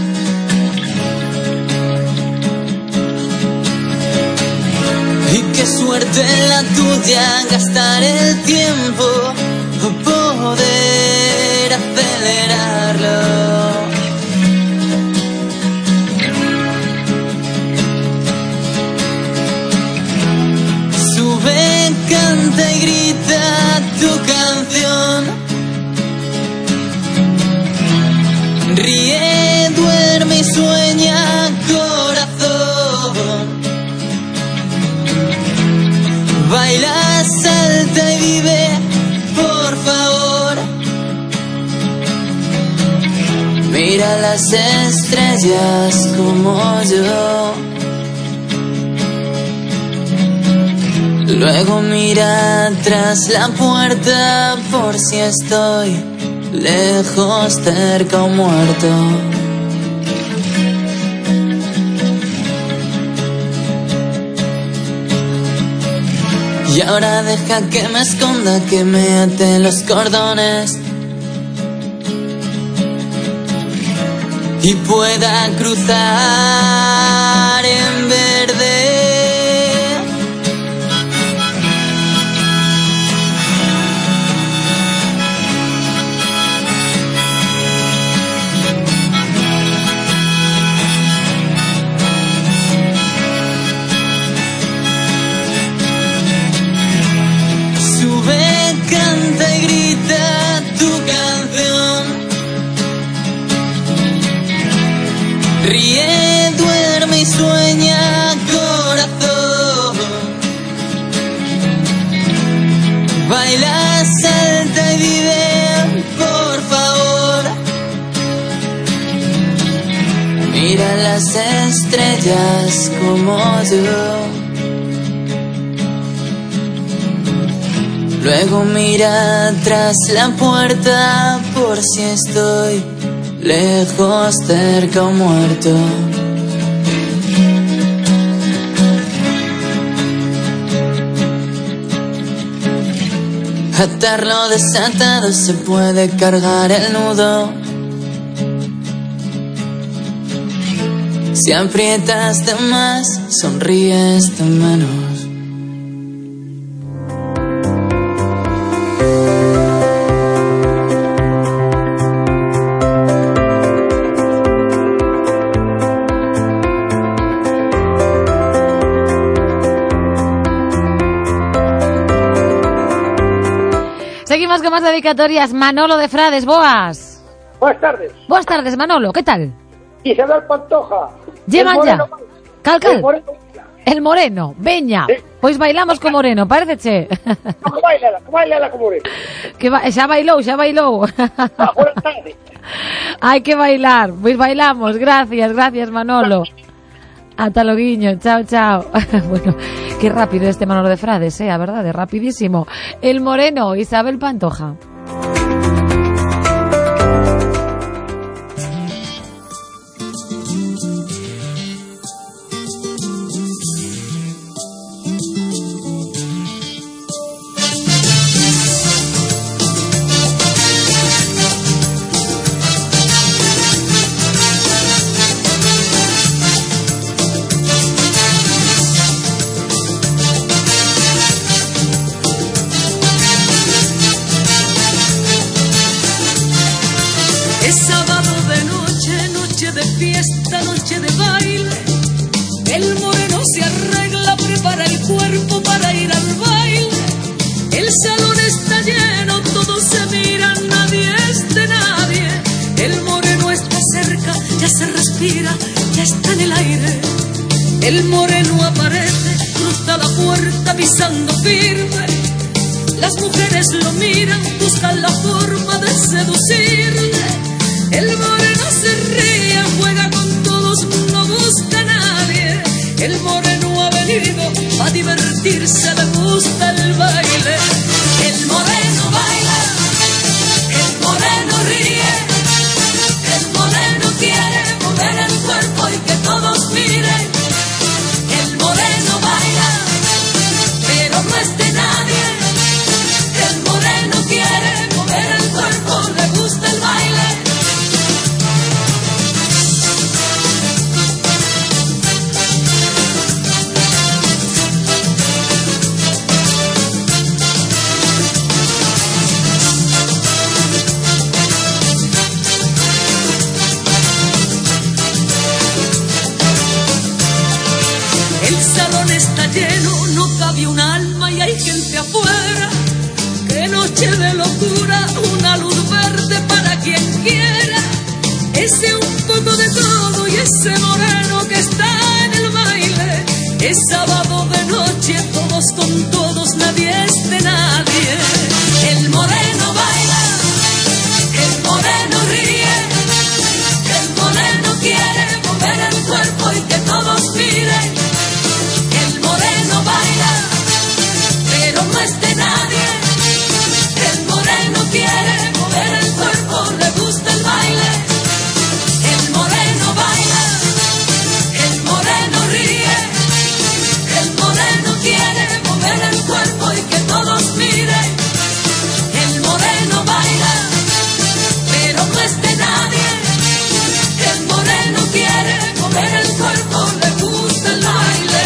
Y qué suerte la tuya, gastar el tiempo o poder acelerarlo. Sube, canta y grita tu canción. Ríe, duerme y sueña, corazón. Baila, salta y vive, por favor. Mira las estrellas como yo. Luego mira tras la puerta por si estoy lejos, cerca o muerto. Y ahora deja que me esconda, que me ate los cordones y pueda cruzar en verde. Canta y grita tu canción. Ríe, duerme y sueña, corazón. Baila, salta y vive, por favor. Mira las estrellas como yo. Luego mira tras la puerta por si estoy lejos, cerca o muerto. Atarlo desatado, se puede cargar el nudo. Si aprietas de más, sonríes de menos. Seguimos con más dedicatorias. Manolo de Frades, boas. Buenas tardes. Buenas tardes, Manolo, ¿qué tal? Isabel Pantoja. Llevan ya. Cal. El Moreno, veña. Sí. Pois bailamos co Moreno, pareceche? No, que bailala co Moreno. Xa bailou. Agora tarde. Hai que bailar, pois bailamos. Gracias, Manolo. Ata loguiño, chao. Bueno, qué rápido este Manolo de Frades, a verdade, rapidísimo. El Moreno, Isabel Pantoja. Fiesta, noche de baile, el Moreno se arregla, prepara el cuerpo para ir al baile, el salón está está lleno, todos se miran, nadie es de nadie. El moreno está cerca, ya se respira, ya está en el aire. El moreno aparece, cruza la puerta pisando firme. Las mujeres lo miran, buscan la forma de seducirle. El moreno se ríe, juega con todos, no busca a nadie. El moreno ha venido a divertirse, le gusta el baile. El moreno baila, el moreno ríe, el moreno quiere mover el cuerpo y que todos miren. El moreno baila, pero no es de nadie. El moreno quiere mover el cuerpo, le gusta el baile. El salón está lleno, no cabe un alma y hay gente afuera. Qué noche de locura, una luz verde para quien quiera. Ese un poco de todo y ese moreno que está en el baile. Es sábado de noche, todos con todos, nadie es de nadie. El moreno baila, el moreno ríe, el moreno quiere mover el cuerpo y que todos miren. El moreno baila, pero no es de nadie. El moreno quiere mover el cuerpo, le gusta el baile. El moreno baila, el moreno ríe, el moreno quiere mover el cuerpo y que todos miren. El moreno baila, pero no es de nadie. El moreno quiere mover el cuerpo, le gusta el baile.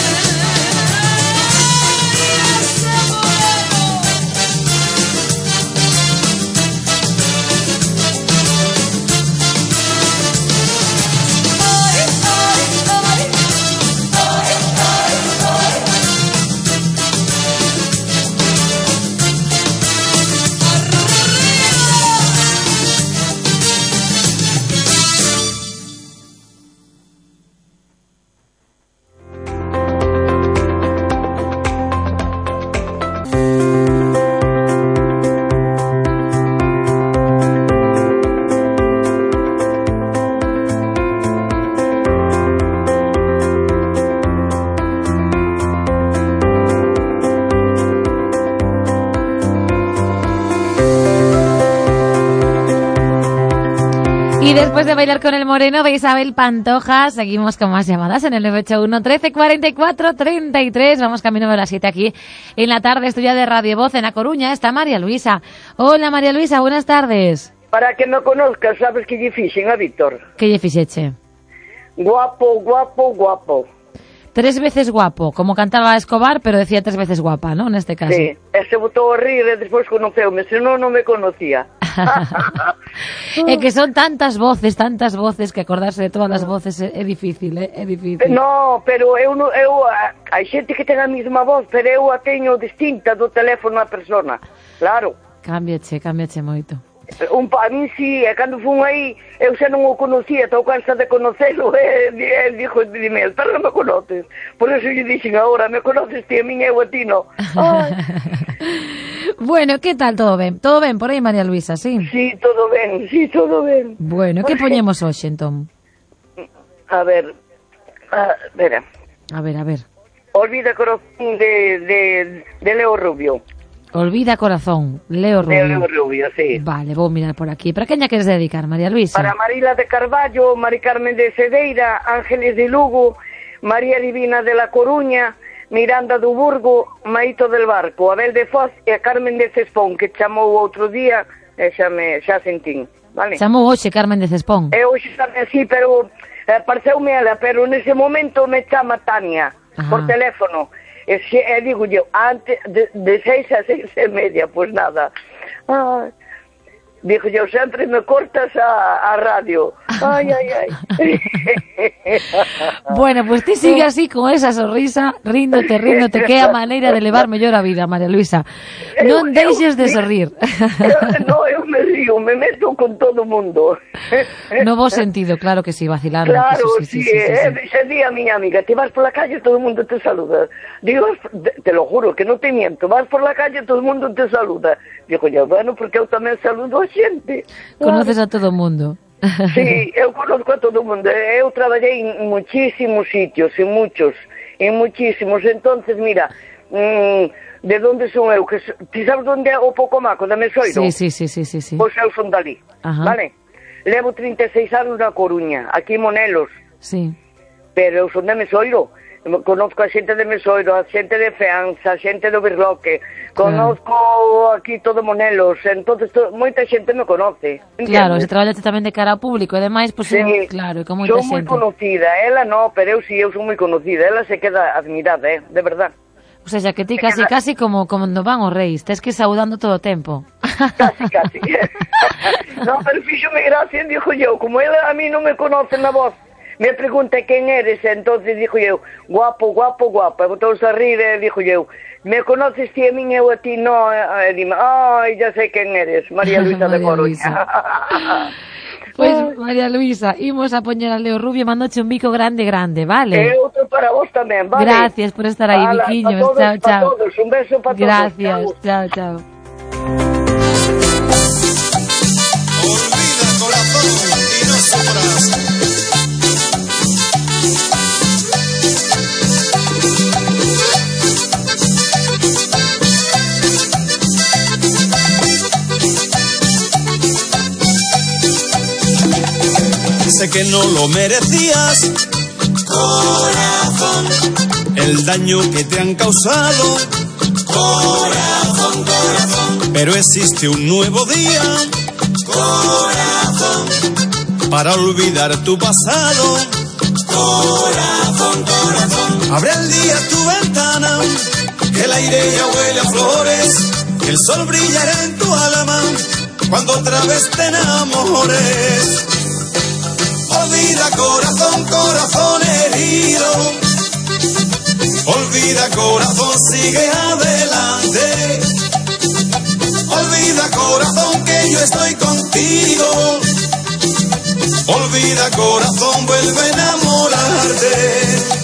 Y después de bailar con el moreno de Isabel Pantoja, seguimos con más llamadas en el 981 13 44 33. Vamos camino de las 7 aquí en la tarde. Estudia de Radio Voz en A Coruña. Está María Luisa. Hola María Luisa, buenas tardes. Para que me conozcas, sabes que lle fixen a Víctor. ¿Qué lle fixeche? Guapo, guapo, guapo. 3 veces guapo, como cantaba Escobar, pero decía 3 veces guapa, ¿no? En este caso. Sí, se botou a rir e despois conoceume, senón non me conocía. É que son tantas voces que acordarse de todas as voces é difícil, é difícil. No, pero eu hai xente que ten a mesma voz, pero eu a teño distinta do teléfono a persona. Claro. Cámbiache moito. A mí sí, cando fun aí, eu xa non o conocía, estou cansa de conocelo, e dixo, dime, pero non me conoces. Por eso lle dixen agora, me conoces ti a min, eu a ti no. Bueno, que tal, todo ben? Todo ben por aí, María Luisa, sí? Sí, todo ben. Bueno, que poñemos hoxe, entón? A ver, vera. A ver. Olvida corazón de Leo Rubio. Olvida corazón, Leo Rubio. Leo Rubio, sí. Vale, vou mirar por aquí. Para quen lla queres dedicar, María Luisa? Para Marila de Carballo, Mari Carmen de Cedeira, Ángeles de Lugo, María Divina de La Coruña, Miranda do Burgo, Maito del Barco, Abel de Foz e a Carmen de Cespón, que chamou outro día e xa sentín, vale? Chamou hoxe Carmen de Cespón. Hoxe tamén, sí, pero pareceume ela, pero nese momento me chama Tania, por teléfono. E digo yo, antes de 6 a 6:30, pues nada. Digo yo, sempre me cortas a radio. Ay, ay, ay. Bueno, pues ti sigue así con esa sonrisa, ríndote, que é a maneira de levar mellor a vida, María Luisa. Non deixes de sorrir. No, eu me río, me meto con todo o mundo. No bo sentido, claro que sí, vacilando. Claro, sí. Se di a mi amiga, te vas por la calle, todo el mundo te saluda. Digo, te lo juro, que no te miento, vas por la calle, todo el mundo te saluda. Digo, ya, bueno, porque eu tamén saludo a xente. Conoces a todo o mundo. Sí, eu conozco a todo o mundo. Eu traballei en muchísimos sitios, en muchísimos. Entonces, mira, de onde son eu? Ti sabes onde é o Pocomaco, da Mesoiro? Sí. Pois eu son dali, vale? Levo 36 anos na Coruña, aquí en Monelos. Sí. Pero eu son de Mesoiro. Conozco a xente de Mesoiro, a xente de Feanza, a xente do Birloque. Conozco aquí todo Monelos, entonces moita xente me conoce. ¿Entiendes? Claro, se traballaste tamén de cara ao público e demais, pois, pues, claro, e con moita xente. Son moi conocida, ela no, pero eu son moi conocida, ela se queda admirada, de verdad. O sea, que ti casi como cando van os reis, tes que ir saudando todo o tempo. Casi. No, pero fíxome gracia, dijo yo, como ela a mí non me conoce na voz, me pregunta quen eres, entonces dijo eu, guapo, e botouse a rir, dijo eu, me conoces ti a min, eu a ti no, e dime, ai, ya sei quen eres, María Luisa de Coruña. Pois, María Luisa, imos a poñer a Leo Rubio, mandoche un bico grande, vale? E outro para vos tamén, vale? Gracias por estar aí, biquiños, chao. Para todos, un beso para todos. Gracias, chao. Olvida, corazón, y no sufras. Sé que no lo merecías, corazón, el daño que te han causado, corazón, pero existe un nuevo día, corazón, para olvidar tu pasado, corazón, abre el día tu ventana, que el aire ya huele a flores, que el sol brillará en tu alma, cuando otra vez te enamores. Olvida, corazón herido. Olvida, corazón, sigue adelante. Olvida, corazón, que yo estoy contigo. Olvida, corazón, vuelve a enamorarte.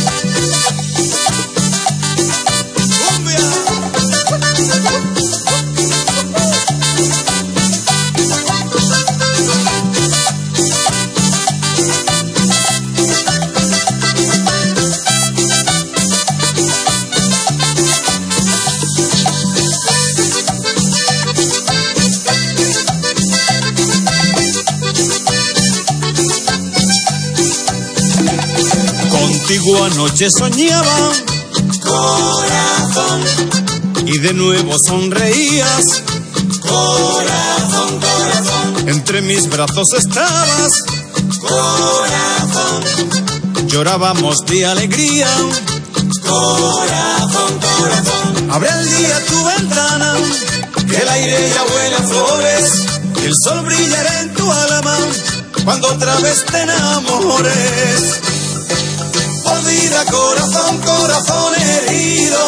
Contigo anoche soñaba, corazón, y de nuevo sonreías, corazón, entre mis brazos estabas, corazón, llorábamos de alegría, corazón, abre el día tu ventana, que el aire ya huele a flores, que el sol brillará en tu alma, cuando otra vez te enamores. Olvida, corazón herido.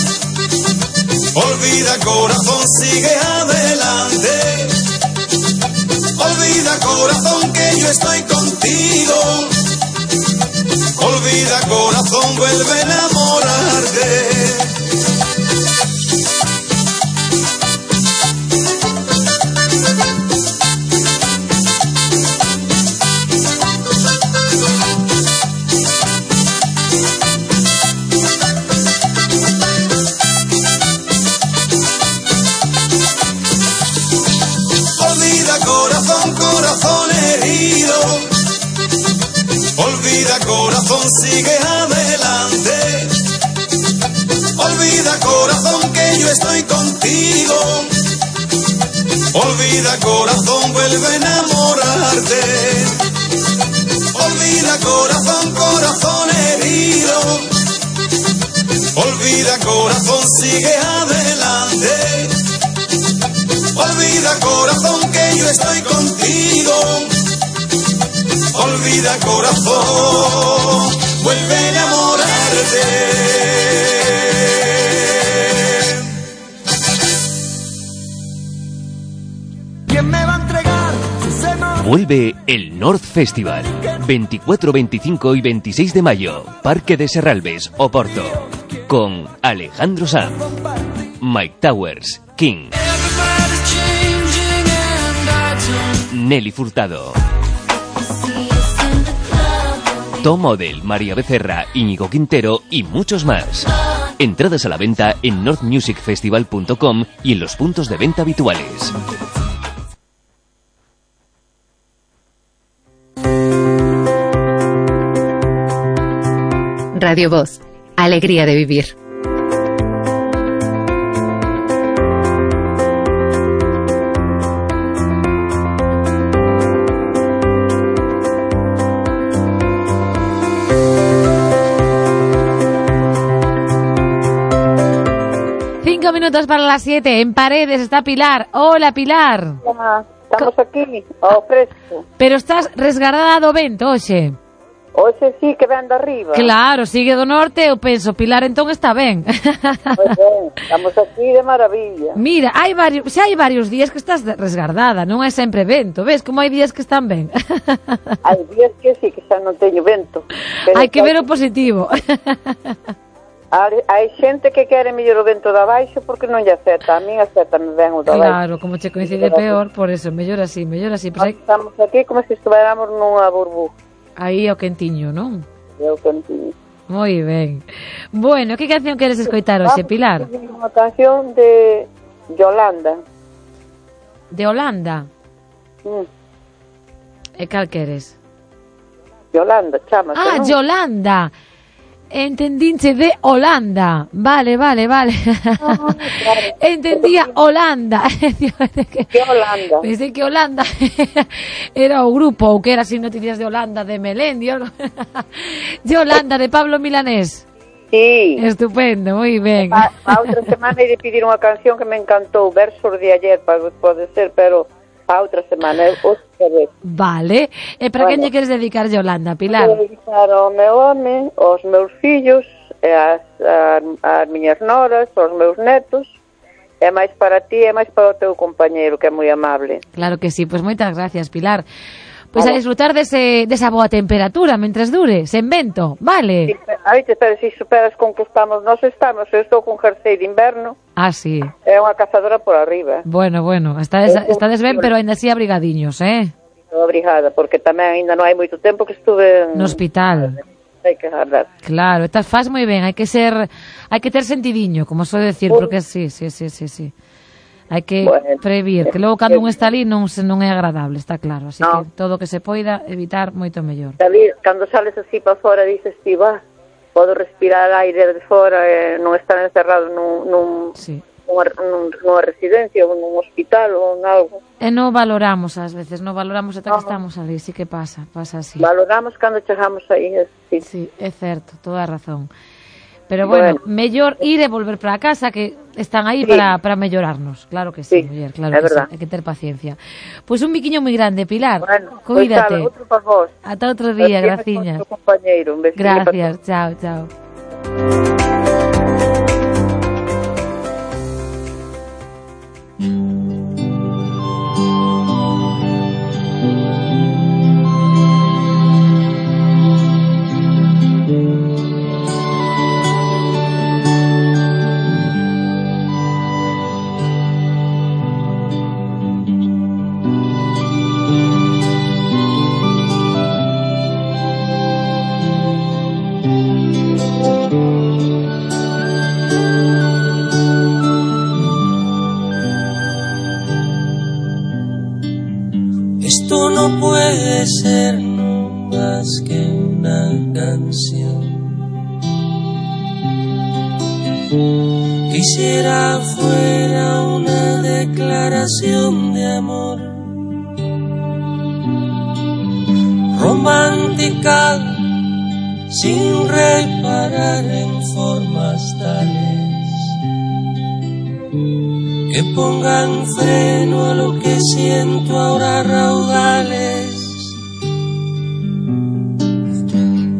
Olvida, corazón, sigue adelante. Olvida, corazón, que yo estoy contigo. Olvida, corazón, vuelve a enamorarte. Corazón herido. Olvida, corazón, sigue adelante. Olvida, corazón, que yo estoy contigo. Olvida, corazón, vuelve a enamorarte. Olvida, corazón herido. Olvida, corazón, sigue adelante. Olvida, corazón, que yo estoy contigo. olvida corazón, vuelve a enamorarte. ¿Quién me va a entregar? Vuelve el North Festival, 24, 25 y 26 de mayo, Parque de Serralbes, Oporto, con Alejandro Sanz, Mike Towers, King, Nelly Furtado, Tom Odell, María Becerra, Íñigo Quintero y muchos más. Entradas a la venta en northmusicfestival.com y en los puntos de venta habituales. Radio Voz, alegría de vivir. Minutos para las 7. En Paredes está Pilar. Hola, Pilar. Hola, estamos aquí, ao fresco. Pero estás resguardada do vento, oxe. Oxe sí, que ven de arriba. Claro, sigue do norte, eu penso, Pilar, entón está ben. Pois ben, estamos aquí de maravilla. Mira, hai varios días que estás resguardada, non é sempre vento, ves como hai días que están ben. Hai días que sí, que xa non teño vento. Hai que ver o positivo. Hai xente que quere mellor o vento de abaixo porque non lle acepta. A min aceptame ben o de abaixo. Claro, como che coincide peor, por eso, mellor así. Pues estamos aquí como se estuviéramos nunha burbuja. Aí o quentiño, non? É o quentiño. Moi ben. Bueno, que canción queres escoitar hoxe, Pilar? Unha canción de Yolanda. De Holanda? E cal queres? Yolanda, chámase, non? Yolanda. Entendinche de Holanda. Vale. Claro. Entendía Holanda. Que Holanda? Pensei que Holanda era o grupo, ou que era así noticias de Holanda de Melendi. De Holanda, de Pablo Milanés. Sí. Estupendo, moi ben. A outra semana hai de pedir unha canción que me encantou, versos de ayer, pode ser, pero a outra semana Vale. E para quen lle queres dedicar, Yolanda, Pilar? Quero dedicar ao meu home, aos meus fillos, e as miñas noras, aos meus netos, e máis para ti e máis para o teu compañeiro, que é moi amable. Claro que sí, pois moitas gracias, Pilar. Pois a disfrutar desa boa temperatura mentres dure, sen vento, vale? Sí, pero se superas con que estamos, eu estou con jersey de inverno. Sí. É unha cazadora por arriba. Bueno, estades ben, pero ainda así abrigadiños, Estou abrigada, porque tamén ainda non hai moito tempo que estuve no hospital. Hai que agarrar. Claro, faz moi ben, hai que ter sentidiño, como soe decir, porque sí. Hai que previr, que logo cando un está ali non é agradable, está claro. Así que todo o que se poida evitar, moito mellor. David, cando sales así para fora, dices, ti, podo respirar aire de fora e non estar encerrado nunha residencia ou nun hospital ou en algo. E non valoramos ás veces, ata que estamos ali, sí que pasa así. Valoramos cando chegamos aí, sí. Sí, é certo, toda a razón. Pero bueno, mellor ir e volver para casa, que están aí para mellorarnos. Claro que sí, muller, claro que sí. Hai que ter paciencia. Pois un biquiño moi grande, Pilar. Bueno, cuídate. Outro para vos. Ata outro día, graciñas. Gracias, chao. Esto no puede ser más que una canción. Quisiera fuera una declaración de amor romántica, sin reparar en formas tales que pongan freno a lo que siento ahora raudales.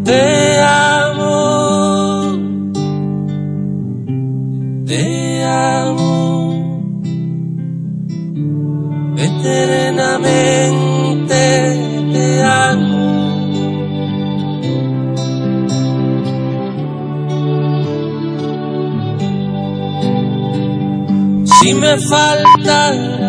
Te amo, eternamente te amo. Si me falta